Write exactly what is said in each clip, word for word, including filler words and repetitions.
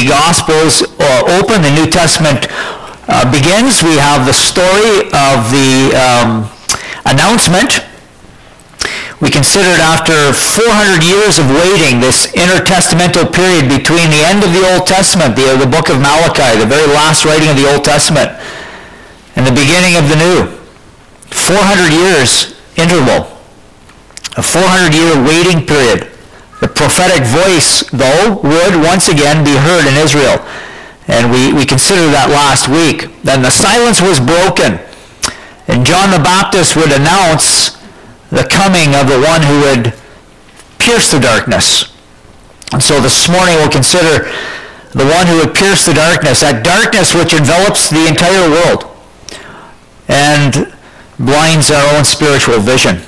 the Gospels uh, open, the New Testament uh, begins. We have the story of the um, announcement. We considered after four hundred years of waiting, this intertestamental period between the end of the Old Testament, the, the book of Malachi, the very last writing of the Old Testament, and the beginning of the New. four hundred years interval, a four hundred year waiting period. The prophetic voice, though, would once again be heard in Israel. And we, we considered that last week. Then the silence was broken, and John the Baptist would announce the coming of the one who would pierce the darkness. And so this morning we'll consider the one who would pierce the darkness, that darkness which envelops the entire world and blinds our own spiritual vision.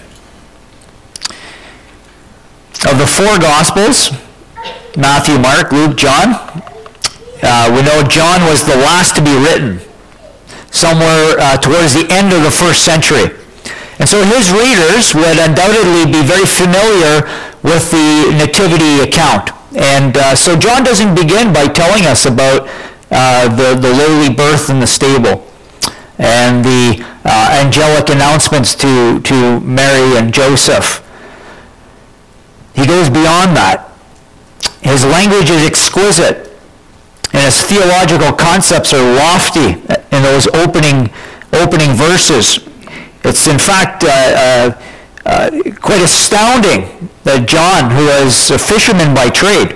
Of the four Gospels, Matthew, Mark, Luke, John, uh, we know John was the last to be written, somewhere uh, towards the end of the first century. And so his readers would undoubtedly be very familiar with the nativity account. And uh, so John doesn't begin by telling us about uh, the, the lowly birth in the stable and the uh, angelic announcements to, to Mary and Joseph. He goes beyond that. His language is exquisite, and his theological concepts are lofty in those opening, opening verses. It's in fact uh, uh, uh, quite astounding that John, who was a fisherman by trade,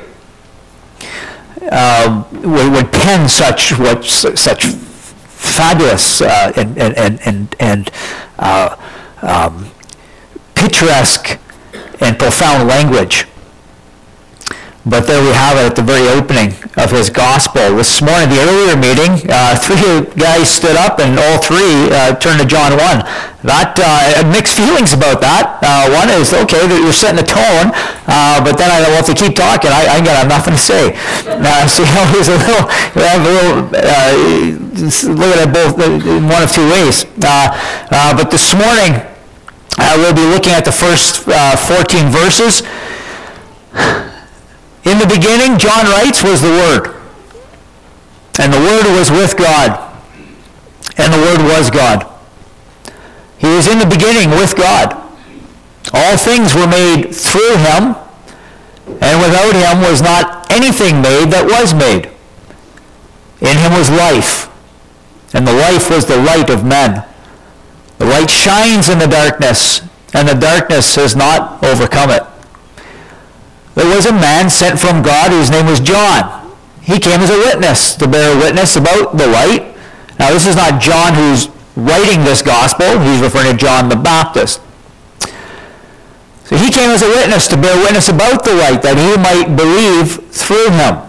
uh, would, would pen such what such fabulous uh, and and and, and uh, um, picturesque and profound language. But there we have it at the very opening of his gospel. This morning, the earlier meeting, uh, three guys stood up and all three uh, turned to John one. That, uh, mixed feelings about that. Uh, one is, okay, you're setting the tone, uh, but then I well, if they keep talking, I, I got nothing to say. Uh, so, you know, there's a little, we have a little, uh, look at it both in one of two ways. Uh, uh, but this morning, uh, we'll be looking at the first uh, fourteen verses. In the beginning, John writes, was the Word. And the Word was with God. And the Word was God. He was in the beginning with God. All things were made through him, and without him was not anything made that was made. In him was life, and the life was the light of men. The light shines in the darkness, and the darkness has not overcome it. There was a man sent from God whose name was John. He came as a witness to bear witness about the light. Now this is not John who's writing this gospel. He's referring to John the Baptist. So he came as a witness to bear witness about the light, that he might believe through him.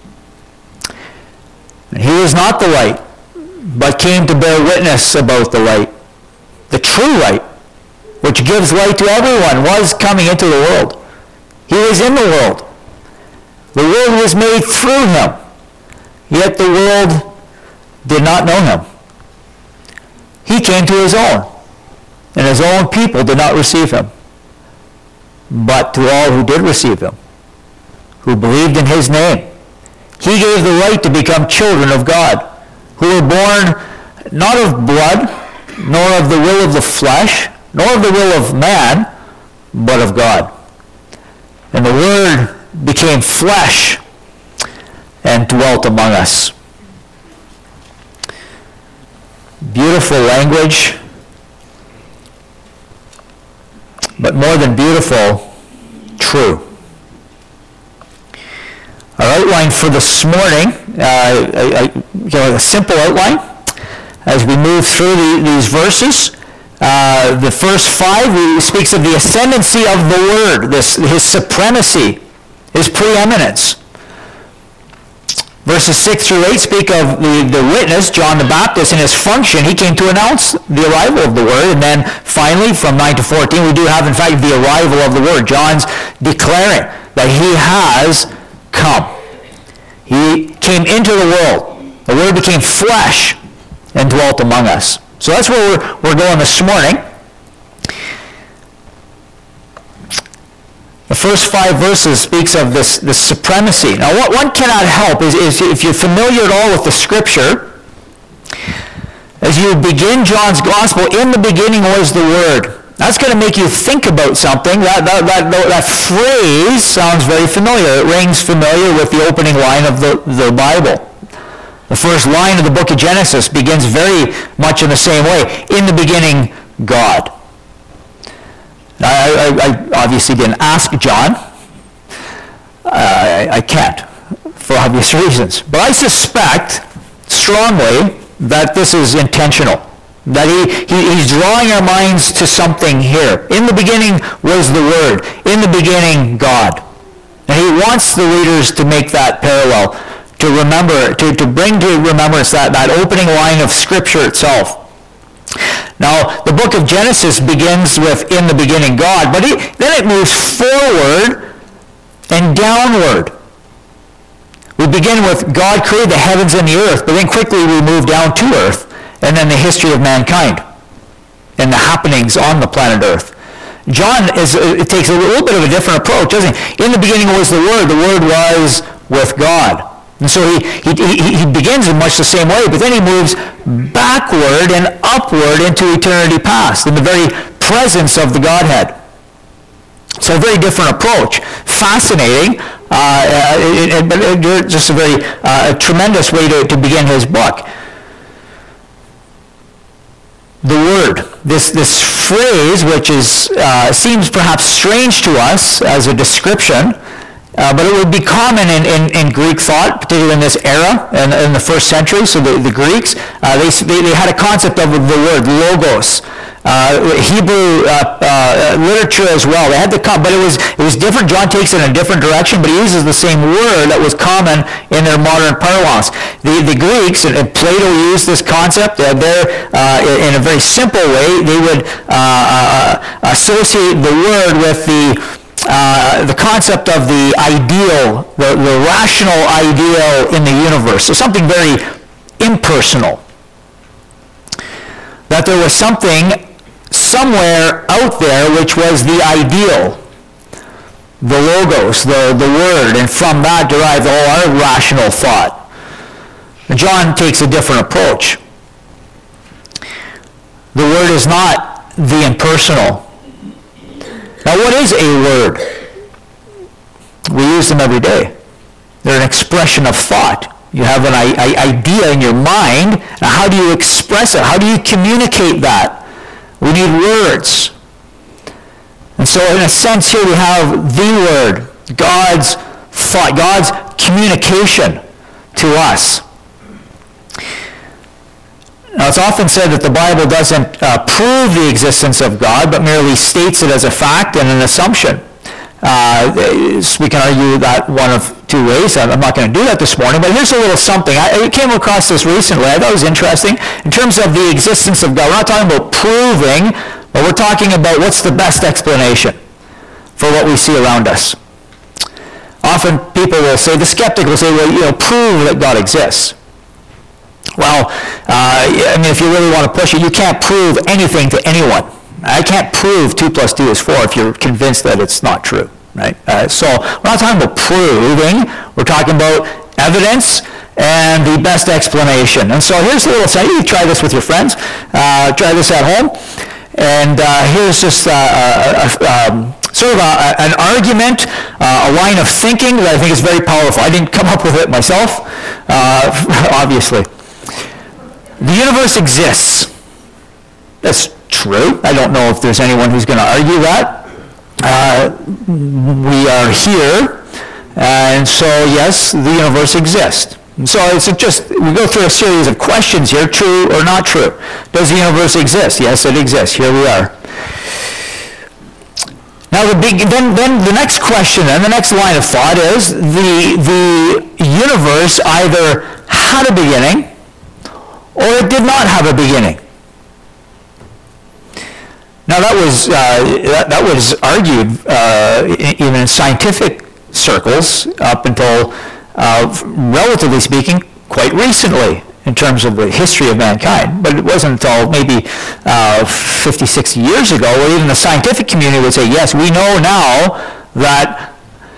And he was not the light, but came to bear witness about the light. The true light, which gives light to everyone, was coming into the world. He was in the world. The world was made through him, yet the world did not know him. He came to his own, and his own people did not receive him. But to all who did receive him, who believed in his name, he gave the right to become children of God, who were born not of blood, nor of the will of the flesh, nor of the will of man, but of God. And the Word became flesh and dwelt among us. Beautiful language, but more than beautiful, true. Our outline for this morning, uh, a, a, you know, a simple outline as we move through the, these verses. Uh, the first five, he speaks of the ascendancy of the Word, this, his supremacy, his preeminence. Verses six through eight speak of the, the witness, John the Baptist, and his function. He came to announce the arrival of the Word. And then finally, from nine to fourteen, we do have, in fact, the arrival of the Word. John's declaring that he has come. He came into the world. The Word became flesh and dwelt among us. So that's where we're, we're going this morning. The first five verses speaks of this, this supremacy. Now, what one cannot help is, is if you're familiar at all with the Scripture, as you begin John's Gospel, in the beginning was the Word. That's going to make you think about something. That, that, that, that phrase sounds very familiar. It rings familiar with the opening line of the, the Bible. The first line of the book of Genesis begins very much in the same way. In the beginning, God. I, I, I obviously didn't ask John. Uh, I, I can't, for obvious reasons. But I suspect strongly that this is intentional. That he, he he's drawing our minds to something here. In the beginning was the Word. In the beginning, God. And he wants the readers to make that parallel, to remember, to, to bring to remembrance that, that opening line of Scripture itself. Now, the book of Genesis begins with, in the beginning, God, but he, then it moves forward and downward. We begin with God created the heavens and the earth, but then quickly we move down to earth, and then the history of mankind and the happenings on the planet Earth. John is, it takes a little bit of a different approach, doesn't he? In the beginning was the Word. The Word was with God. And so he, he, he, he begins in much the same way, but then he moves backward and upward into eternity past, in the very presence of the Godhead. So a very different approach. Fascinating, uh, but just a very uh, a tremendous way to, to begin his book. The Word, this this phrase, which is uh, seems perhaps strange to us as a description, Uh, but it would be common in, in, in Greek thought, particularly in this era, in, in the first century. So the, the Greeks, uh, they, they they had a concept of the word logos. Uh, Hebrew uh, uh, literature as well. They had the but it was it was different. John takes it in a different direction, but he uses the same word that was common in their modern parlance. The the Greeks, and, and Plato used this concept. Uh, there, uh, in a very simple way, they would uh, uh, associate the word with the Uh, the concept of the ideal, the, the rational ideal in the universe. So something very impersonal. That there was something somewhere out there which was the ideal, the logos, the, the word, and from that derived all our rational thought. John takes a different approach. The word is not the impersonal. Now, what is a word? We use them every day. They're an expression of thought. You have an I- I- idea in your mind. Now, how do you express it? How do you communicate that? We need words. And so, in a sense, here we have the Word, God's thought, God's communication to us. Now, it's often said that the Bible doesn't uh, prove the existence of God, but merely states it as a fact and an assumption. Uh, we can argue that one of two ways. I'm not going to do that this morning, but here's a little something. I, I came across this recently. I thought it was interesting. In terms of the existence of God, we're not talking about proving, but we're talking about what's the best explanation for what we see around us. Often people will say, the skeptic will say, well, you know, prove that God exists. Well, uh, I mean, if you really want to push it, you can't prove anything to anyone. I can't prove two plus two is four if you're convinced that it's not true, right? Uh, so we're not talking about proving. We're talking about evidence and the best explanation. And so here's a little study. You try this with your friends. Uh, try this at home. And uh, here's just uh, a, a, um, sort of a, an argument, uh, a line of thinking that I think is very powerful. I didn't come up with it myself, uh, obviously. The universe exists. That's true. I don't know if there's anyone who's going to argue that. Uh, we are here, and so yes, the universe exists. And so it's just, we go through a series of questions here, true or not true. Does the universe exist? Yes, it exists. Here we are. Now, the big, then, then the next question, and the next line of thought is, the, the universe either had a beginning, or it did not have a beginning. Now that was uh, that, that was argued uh, even in scientific circles up until, uh, relatively speaking, quite recently in terms of the history of mankind. But it wasn't until maybe uh, fifty, sixty years ago where even the scientific community would say, yes, we know now that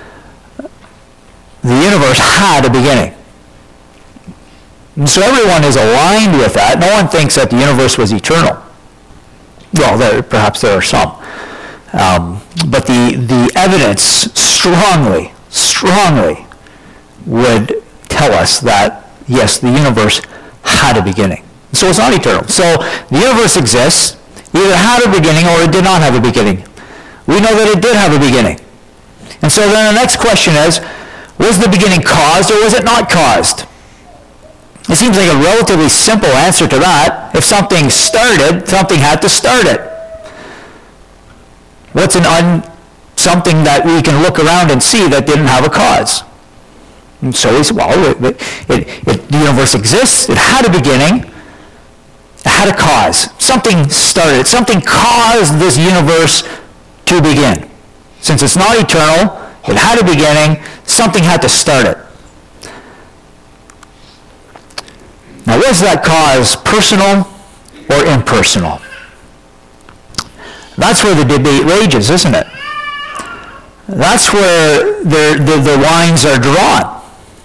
the universe had a beginning. And so everyone is aligned with that. No one thinks that the universe was eternal. Well, there, perhaps there are some. Um, but the, the evidence strongly, strongly would tell us that, yes, the universe had a beginning. So it's not eternal. So the universe exists, either had a beginning or it did not have a beginning. We know that it did have a beginning. And so then the next question is, was the beginning caused or was it not caused? It seems like a relatively simple answer to that. If something started, something had to start it. What's an un, something that we can look around and see that didn't have a cause? And so we say, well, it, it, it, the universe exists, it had a beginning, it had a cause. Something started, something caused this universe to begin. Since it's not eternal, it had a beginning, something had to start it. Now, was that cause personal or impersonal? That's where the debate rages, isn't it? That's where the, the, the lines are drawn.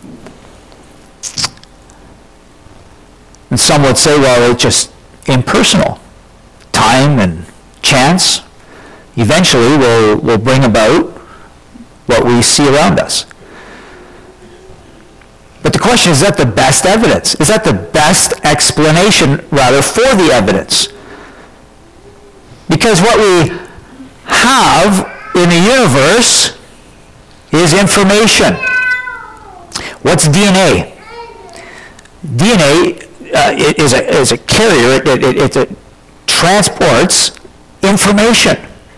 And some would say, well, it's just impersonal. Time and chance eventually will, will bring about what we see around us. But the question is, is that the best evidence? Is that the best explanation, rather, for the evidence? Because what we have in the universe is information. What's D N A? D N A uh, is, a, is a carrier. It, it, it, it transports information.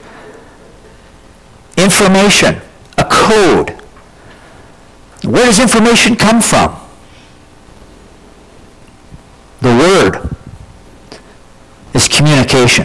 Information, a code. Where does information come from? The Word is communication.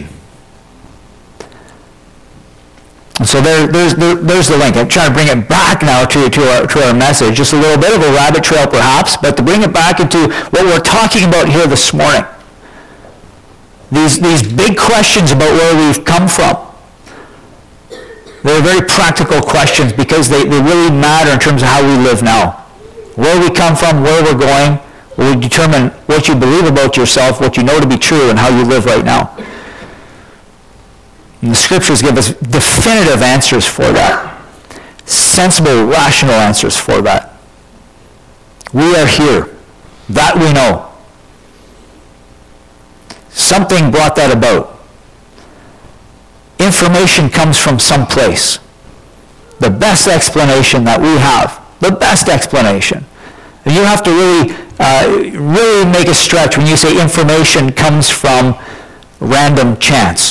And so there, there's, there, there's the link. I'm trying to bring it back now to, to, our, to our message. Just a little bit of a rabbit trail perhaps, but to bring it back into what we're talking about here this morning. These, these big questions about where we've come from. They're very practical questions because they, they really matter in terms of how we live now. Where we come from, where we're going, will determine what you believe about yourself, what you know to be true, and how you live right now. And the scriptures give us definitive answers for that. Sensible, rational answers for that. We are here. That we know. Something brought that about. Information comes from someplace. The best explanation that we have, the best explanation. And you have to really, uh, really make a stretch when you say information comes from random chance.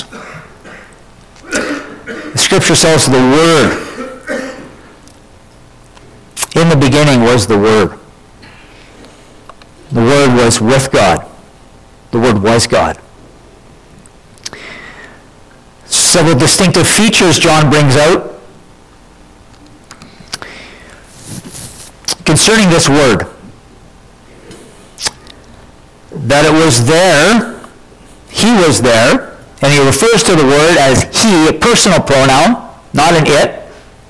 The scripture says the Word. In the beginning was the Word. The Word was with God. The Word was God. Several distinctive features John brings out concerning this Word. That it was there, He was there, and he refers to the Word as He, a personal pronoun, not an it,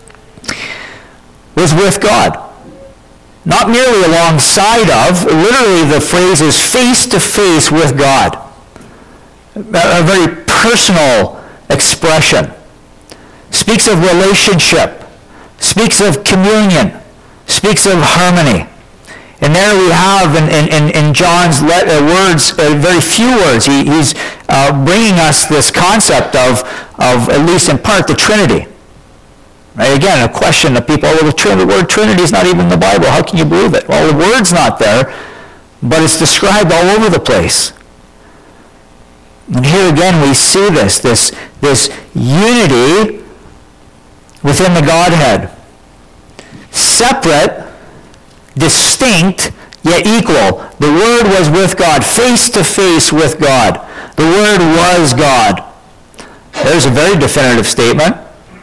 was with God. Not merely alongside of, literally the phrase is face to face with God. A very personal expression. Speaks of relationship. Speaks of communion. Speaks of harmony. And there we have in, in, in John's let, uh, words, uh, very few words, he, he's uh, bringing us this concept of, of, at least in part, the Trinity. Right? Again, a question that people, oh, well, the, Trinity, the word Trinity is not even in the Bible. How can you believe it? Well, the word's not there, but it's described all over the place. And here again we see this, this, this unity within the Godhead. Separate, distinct, yet equal. The Word was with God, face to face with God. The Word was God. There's a very definitive statement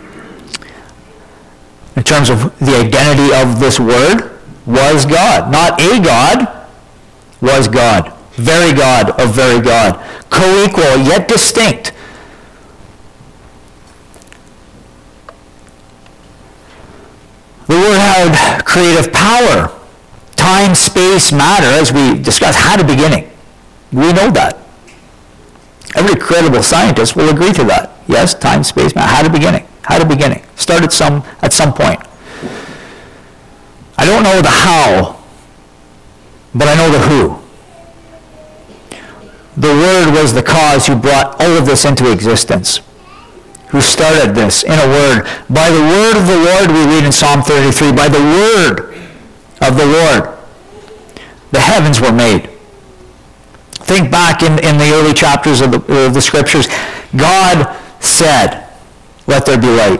in terms of the identity of this Word. Was God. Not a God, was God. Very God of very God. Co-equal, yet distinct. The Word had creative power. Time, space, matter, as we discussed, had a beginning. We know that. Every credible scientist will agree to that. Yes, time, space, matter, had a beginning. Had a beginning. Started some at some point. I don't know the how, but I know the who. The Word was the cause who brought all of this into existence, who started this in a word. By the word of the Lord, we read in Psalm thirty-three, by the word of the Lord, the heavens were made. Think back in, in the early chapters of the, of the Scriptures. God said, let there be light.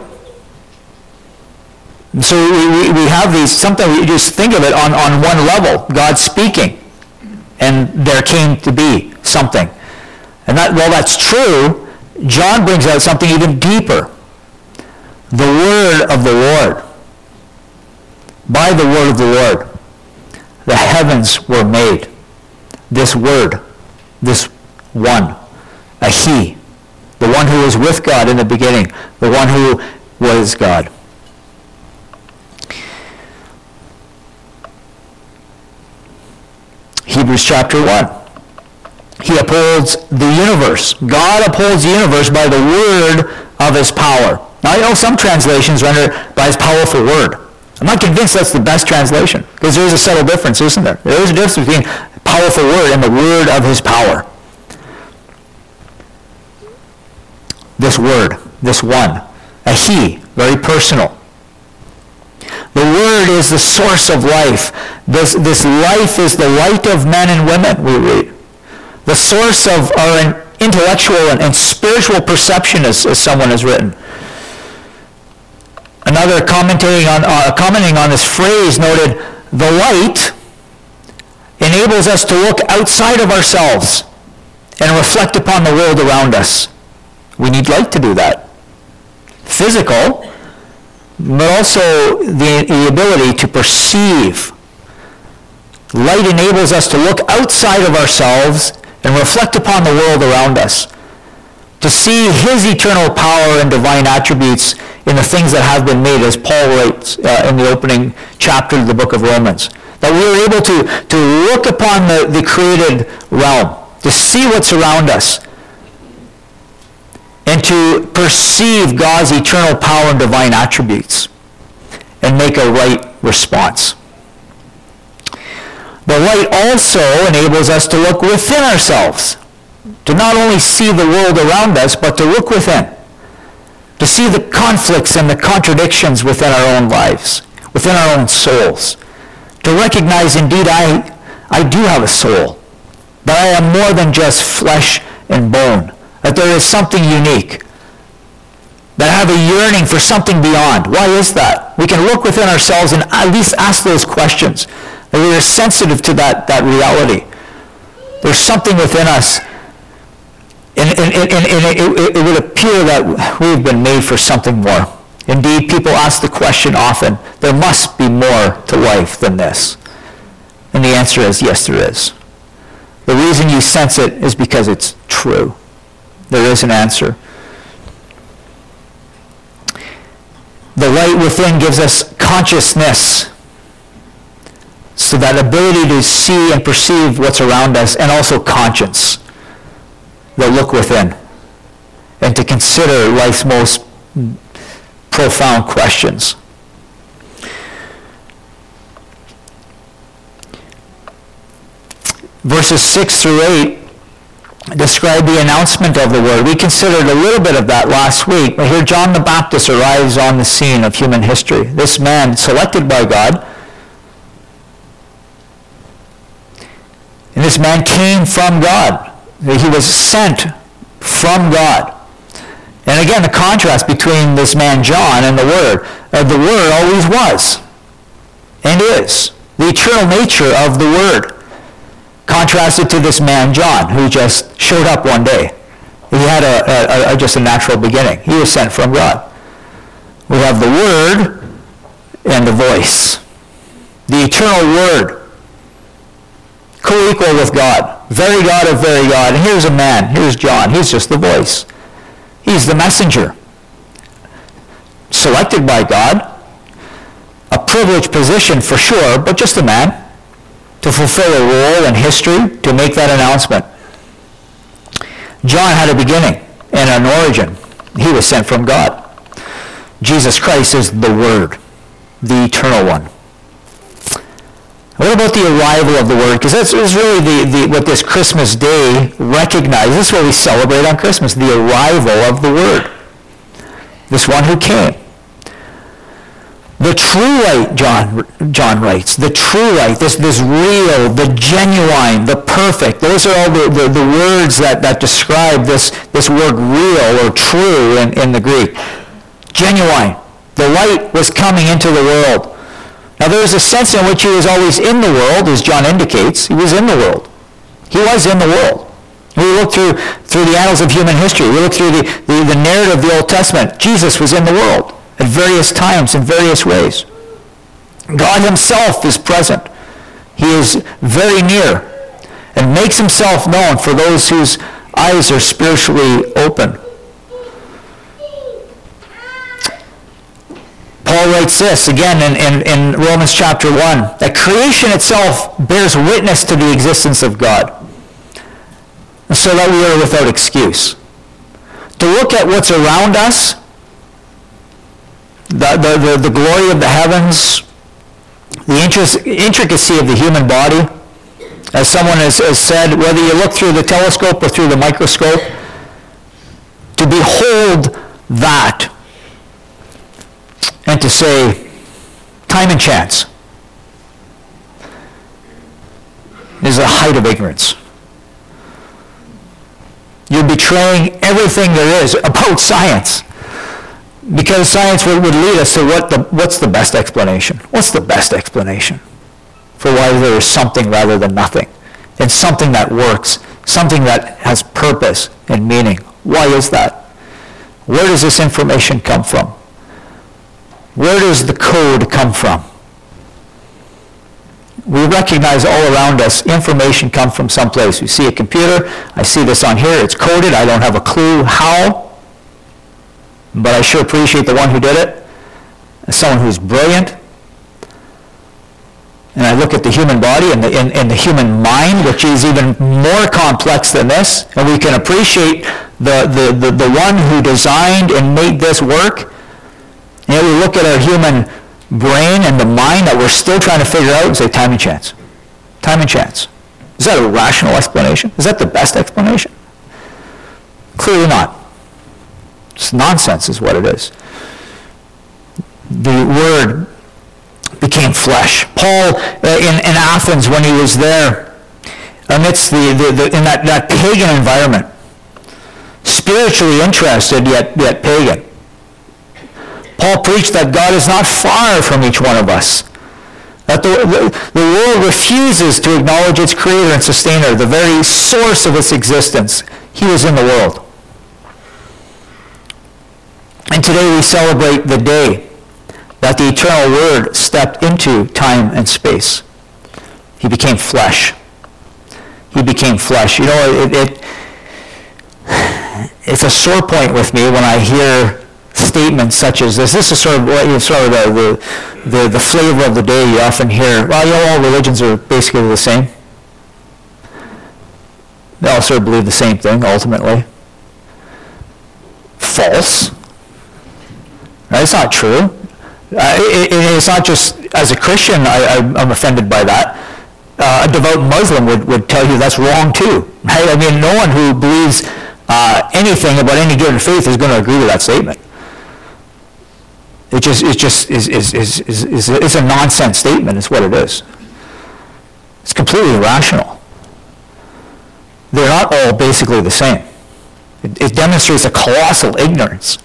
And so we, we, we have these, something, we just think of it on, on one level, God speaking, and there came to be something. And that, well, that's true. John brings out something even deeper. The word of the Lord. By the word of the Lord, the heavens were made. This word, this one, a he, the one who was with God in the beginning, the one who was God. Hebrews chapter one. He upholds the universe. God upholds the universe by the word of his power. Now, I know some translations render by his powerful word. I'm not convinced that's the best translation, because there is a subtle difference, isn't there? There is a difference between powerful word and the word of his power. This word, this one, a he, very personal. The Word is the source of life. This, this life is the light of men and women, we read. The source of our intellectual and, and spiritual perception, as, as someone has written. Another commenting on, uh, commenting on this phrase noted, the light enables us to look outside of ourselves and reflect upon the world around us. We need light to do that. Physical, but also the, the ability to perceive. Light enables us to look outside of ourselves and reflect upon the world around us, to see his eternal power and divine attributes in the things that have been made, as Paul writes uh, in the opening chapter of the book of Romans. That we are able to, to look upon the, the created realm, to see what's around us, and to perceive God's eternal power and divine attributes and make a right response. The light also enables us to look within ourselves, to not only see the world around us, but to look within, to see the conflicts and the contradictions within our own lives, within our own souls, to recognize indeed I, I do have a soul, that I am more than just flesh and bone, that there is something unique, that I have a yearning for something beyond. Why is that? We can look within ourselves and at least ask those questions, that we are sensitive to that, that reality. There's something within us, and, and, and, and it, it, it would appear that we've been made for something more. Indeed, people ask the question often, there must be more to life than this. And the answer is, yes, there is. The reason you sense it is because it's true. There is an answer. The light within gives us consciousness, so that ability to see and perceive what's around us, and also conscience, that look within, and to consider life's most profound questions. Verses six through eight describe the announcement of the Word. We considered a little bit of that last week, but here John the Baptist arrives on the scene of human history. This man, selected by God, and this man came from God. He was sent from God. And again, the contrast between this man John and the Word. Uh, the Word always was and is the eternal nature of the Word, contrasted to this man John, who just showed up one day. He had a, a, a, just a natural beginning. He was sent from God. We have the Word and the voice. The eternal Word, co-equal with God, very God of very God. And here's a man, here's John, he's just the voice. He's the messenger, selected by God, a privileged position for sure, but just a man, to fulfill a role in history, to make that announcement. John had a beginning and an origin. He was sent from God. Jesus Christ is the Word, the eternal one. What about the arrival of the Word? Because that's is really the, the, what this Christmas day recognizes. This is what we celebrate on Christmas, the arrival of the Word. This one who came. The true light, John, John writes, the true light, this, this real, the genuine, the perfect, those are all the, the, the words that, that describe this, this word real or true in, in the Greek. Genuine. The light was coming into the world. Now there is a sense in which he was always in the world, as John indicates. He was in the world. He was in the world. We look through, through the annals of human history. We look through the, the, the narrative of the Old Testament. Jesus was in the world at various times, in various ways. God himself is present. He is very near and makes himself known for those whose eyes are spiritually open. Paul writes this, again, in, in, in Romans chapter one, that creation itself bears witness to the existence of God, so that we are without excuse. To look at what's around us, the, the, the, the glory of the heavens, the intricacy of the human body, as someone has, has said, whether you look through the telescope or through the microscope, to behold that, and to say, time and chance, is the height of ignorance. You're betraying everything there is about science, because science would, would lead us to what the, what's the best explanation? What's the best explanation for why there is something rather than nothing, and something that works, something that has purpose and meaning? Why is that? Where does this information come from? Where does the code come from? We recognize all around us information comes from someplace. We see a computer. I see this on here. It's coded. I don't have a clue how, but I sure appreciate the one who did it, as someone who's brilliant. And I look at the human body and the, and, and the human mind, which is even more complex than this, and we can appreciate the, the, the, the one who designed and made this work. And we look at our human brain and the mind that we're still trying to figure out and say, time and chance. Time and chance. Is that a rational explanation? Is that the best explanation? Clearly not. It's nonsense is what it is. The Word became flesh. Paul, uh, in, in Athens, when he was there, amidst the, the, the in that, that pagan environment, spiritually interested yet, yet pagan, Paul preached that God is not far from each one of us. That the, the, the world refuses to acknowledge its creator and sustainer, the very source of its existence. He was in the world. And today we celebrate the day that the eternal Word stepped into time and space. He became flesh. He became flesh. You know, it, it it's a sore point with me when I hear statements such as this. This is sort of, what, sort of the, the, the, the flavor of the day you often hear. Well, you know, all religions are basically the same. They all sort of believe the same thing, ultimately. False. Right? It's not true. Uh, it, it, it's not just, as a Christian, I, I, I'm offended by that. Uh, a devout Muslim would, would tell you that's wrong too. Right? I mean, no one who believes uh, anything about any given faith is going to agree with that statement. It just, it just is, is, is, is, is, is a nonsense statement, is what it is. It's completely irrational. They're not all basically the same. It, it demonstrates a colossal ignorance.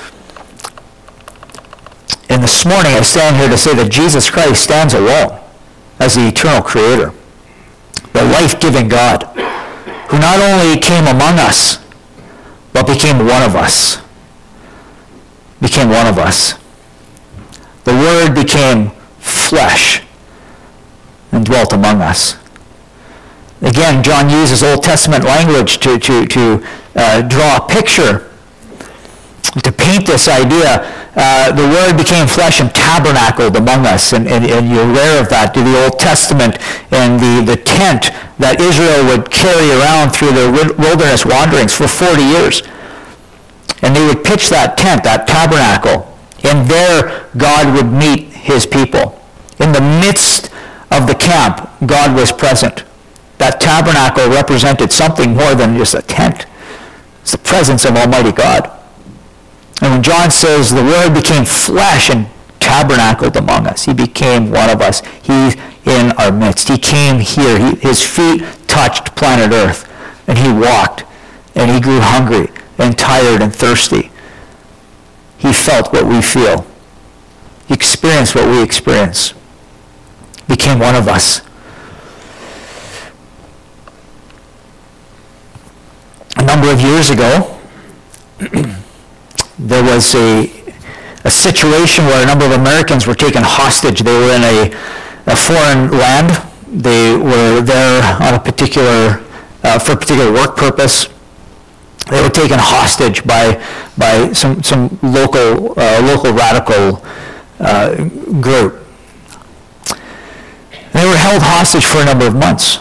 And this morning I stand here to say that Jesus Christ stands alone as the eternal creator, the life-giving God, who not only came among us, but became one of us. Became one of us. The Word became flesh and dwelt among us. Again, John uses Old Testament language to, to, to uh, draw a picture to paint this idea, uh, the Word became flesh and tabernacled among us, and, and, and you're aware of that, to the Old Testament and the, the tent that Israel would carry around through their wilderness wanderings for forty years. And they would pitch that tent, that tabernacle, and there God would meet his people. In the midst of the camp, God was present. That tabernacle represented something more than just a tent. It's the presence of Almighty God. And when John says the Word became flesh and tabernacled among us, he became one of us. He's in our midst. He came here. He, his feet touched planet Earth, and he walked, and he grew hungry and tired and thirsty. He felt what we feel. He experienced what we experience. Became one of us. A number of years ago, there was a, a situation where a number of Americans were taken hostage. They were in a, a foreign land. They were there on a particular, uh, for a particular work purpose. They were taken hostage by by some some local uh, local radical uh, group. They were held hostage for a number of months.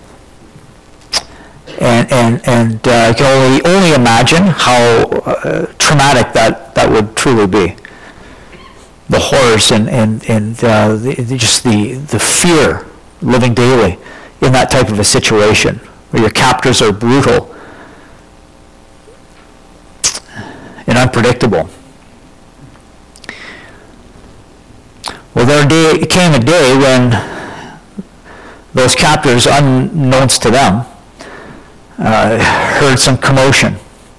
And and and uh, I can only only imagine how uh, traumatic that, that would truly be. The horrors and and and uh, the, the, just the the fear living daily in that type of a situation where your captors are brutal and unpredictable. Well, there day, came a day when those captors, unknowns to them, Uh, heard some commotion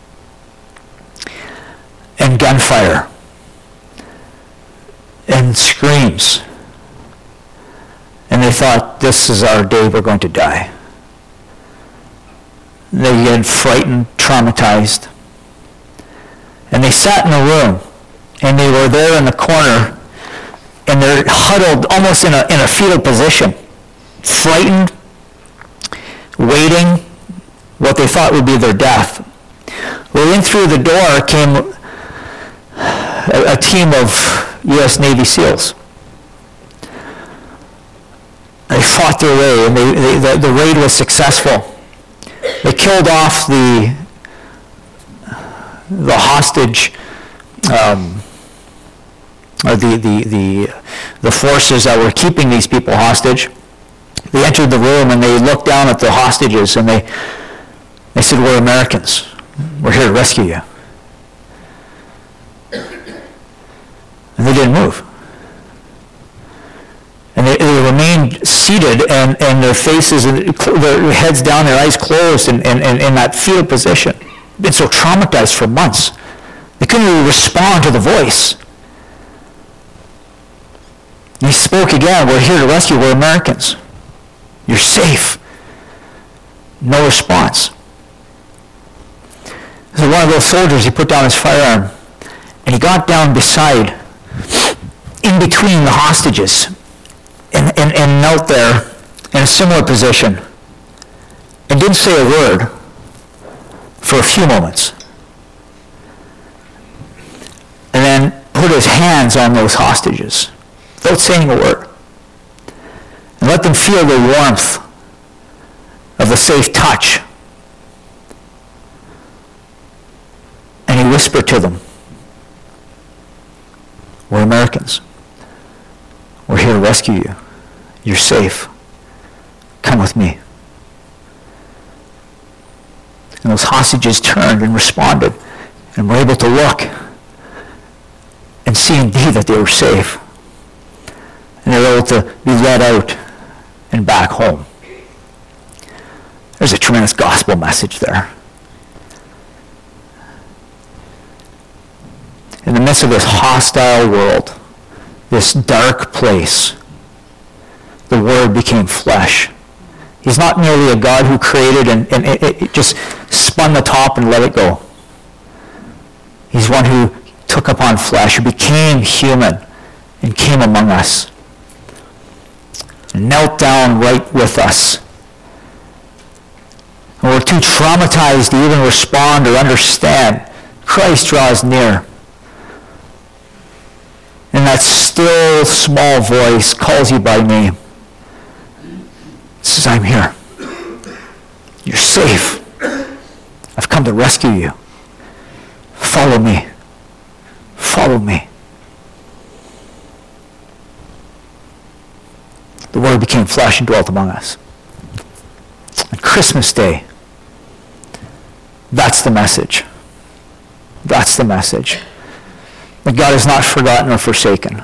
and gunfire and screams, and they thought, this is our day, we're going to die. They get frightened, traumatized, and they sat in a room, and they were there in the corner, and they're huddled almost in a in a fetal position, frightened, waiting what they thought would be their death. Well, in through the door came a, a team of U S Navy SEALs. They fought their way, and they, they, the, the raid was successful. They killed off the the hostage, um, or the, the the the forces that were keeping these people hostage. They entered the room and they looked down at the hostages, and they They said, we're Americans. We're here to rescue you. And they didn't move. And they, they remained seated, and, and their faces, and their heads down, their eyes closed, and in that fetal position. Been so traumatized for months. They couldn't even respond to the voice. And he spoke again, we're here to rescue, we're Americans. You're safe. No response. So one of those soldiers, he put down his firearm, and he got down beside, in between the hostages, and, and, and knelt there in a similar position, and didn't say a word for a few moments. And then put his hands on those hostages, without saying a word, and let them feel the warmth of the safe touch. And he whispered to them, we're Americans. We're here to rescue you. You're safe. Come with me. And those hostages turned and responded, and were able to look and see indeed that they were safe. And they were able to be led out and back home. There's a tremendous gospel message there. In the midst of this hostile world, this dark place, the Word became flesh. He's not merely a God who created and, and it, it just spun the top and let it go. He's one who took upon flesh, who became human and came among us, and knelt down right with us. And we're too traumatized to even respond or understand Christ draws near. And that still small voice calls you by name. It says, I'm here. You're safe. I've come to rescue you. Follow me. Follow me. The Word became flesh and dwelt among us. On Christmas Day, that's the message. That's the message. That God is not forgotten or forsaken.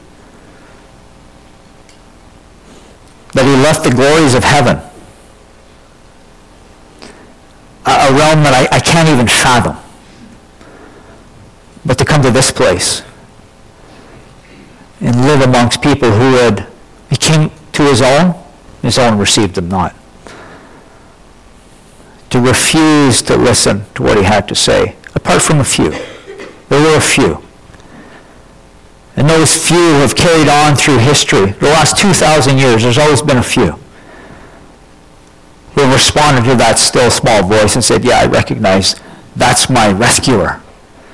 That he left the glories of heaven, a realm that I, I can't even fathom, but to come to this place and live amongst people who had, he came to his own, his own received him not. To refuse to listen to what he had to say, apart from a few. There were a few. And those few have carried on through history. The last two thousand years, there's always been a few who have responded to that still small voice and said, yeah, I recognize that's my rescuer.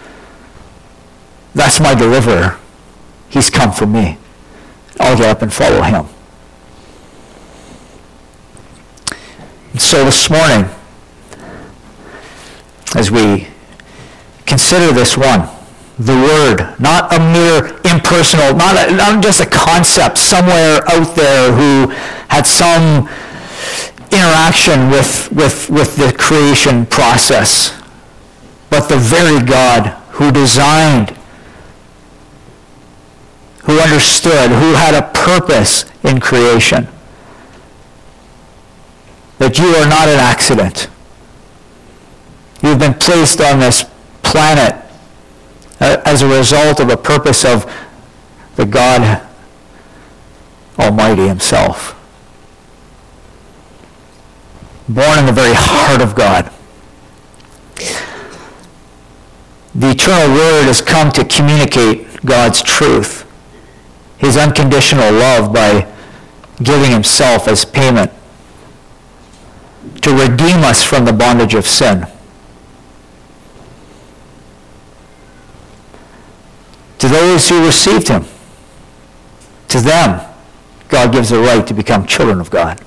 That's my deliverer. He's come for me. I'll get up and follow him. And so this morning, as we consider this one, the Word, not a mere impersonal, not, a, not just a concept somewhere out there who had some interaction with, with, with the creation process, but the very God who designed, who understood, who had a purpose in creation. That you are not an accident. You've been placed on this planet as a result of a purpose of the God Almighty himself. Born in the very heart of God. The eternal Word has come to communicate God's truth, his unconditional love, by giving himself as payment to redeem us from the bondage of sin. To those who received him, to them, God gives the right to become children of God.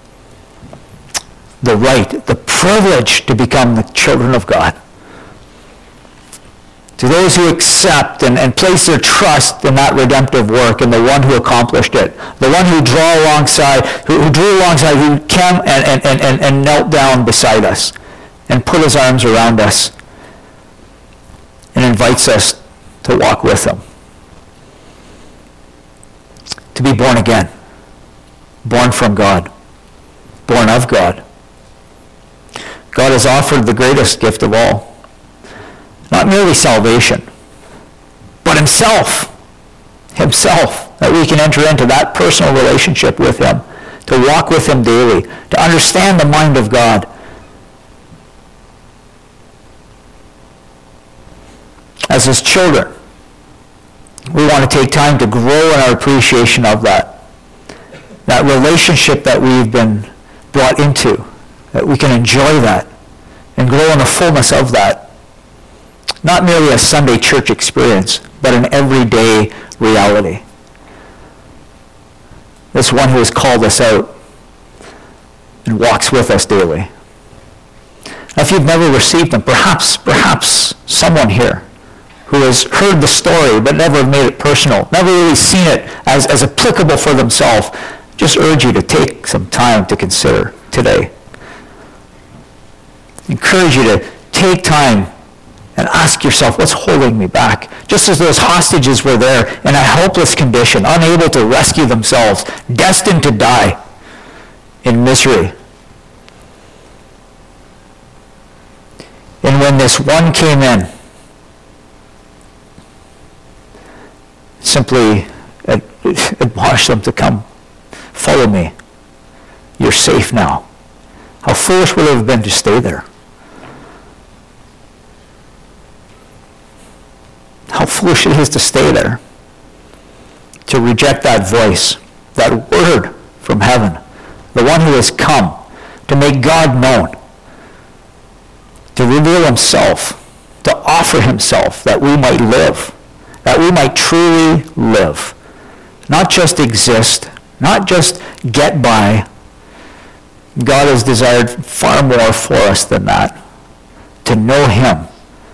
The right, the privilege to become the children of God. To those who accept and, and place their trust in that redemptive work and the one who accomplished it, the one who drew alongside, who, who drew alongside, who came and, and, and, and knelt down beside us and put his arms around us and invites us to walk with him. To be born again. Born from God. Born of God. God has offered the greatest gift of all. Not merely salvation, but himself. Himself. That we can enter into that personal relationship with him. To walk with him daily. To understand the mind of God. As his children, we want to take time to grow in our appreciation of that. That relationship that we've been brought into. That we can enjoy that and grow in the fullness of that. Not merely a Sunday church experience, but an everyday reality. This one who has called us out and walks with us daily. Now, if you've never received him, perhaps, perhaps someone here who has heard the story but never made it personal, never really seen it as, as applicable for themselves, just urge you to take some time to consider today. Encourage you to take time and ask yourself, what's holding me back? Just as those hostages were there in a helpless condition, unable to rescue themselves, destined to die in misery. And when this one came in, simply admonish them to come, follow me. You're safe now. How foolish would it have been to stay there? How foolish it is to stay there. To reject that voice, that word from heaven, the one who has come to make God known, to reveal himself to offer himself that we might live, that we might truly live. Not just exist, not just get by. God has desired far more for us than that. To know him,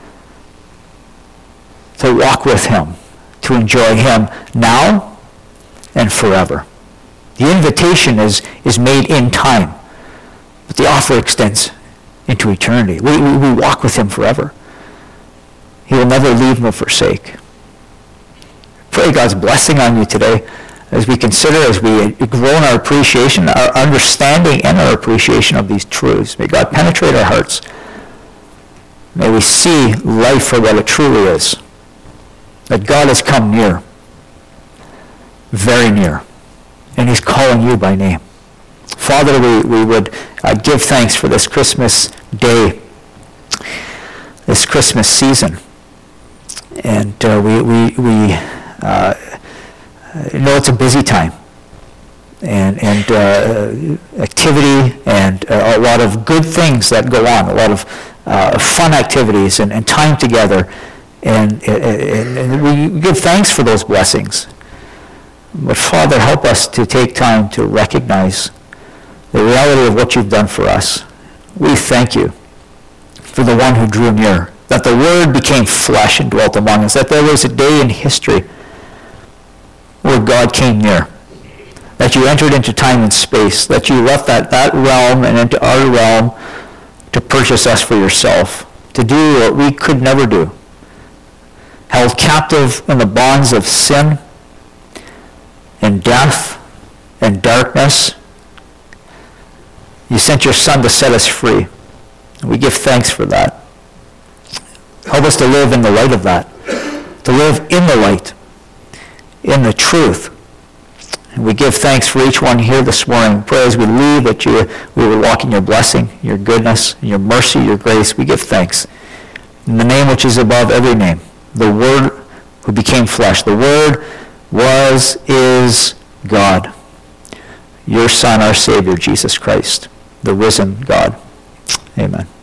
to walk with him, to enjoy him now and forever. The invitation is, is made in time, but the offer extends into eternity. We, we, we walk with him forever. He will never leave nor forsake. Pray God's blessing on you today as we consider, as we grow in our appreciation, our understanding and our appreciation of these truths. May God penetrate our hearts. May we see life for what it truly is. That God has come near, very near, and he's calling you by name. Father, we, we would uh, give thanks for this Christmas day, this Christmas season. And uh, we, we, we uh, know it's a busy time. And, and uh, activity and uh, a lot of good things that go on, a lot of uh, fun activities and, and time together. And, and, and we give thanks for those blessings. But Father, help us to take time to recognize the reality of what you've done for us. We thank you for the one who drew near, that the Word became flesh and dwelt among us, that there was a day in history where God came near, that you entered into time and space, that you left that, that realm and into our realm to purchase us for yourself, to do what we could never do. Held captive in the bonds of sin and death and darkness, you sent your Son to set us free. We give thanks for that. Help us to live in the light of that, to live in the light, in the truth. And we give thanks for each one here this morning. Pray as we leave that you, we will walk in your blessing, your goodness, your mercy, your grace. We give thanks. In the name which is above every name, the Word who became flesh. The Word was, is God. Your Son, our Savior, Jesus Christ, the risen God. Amen.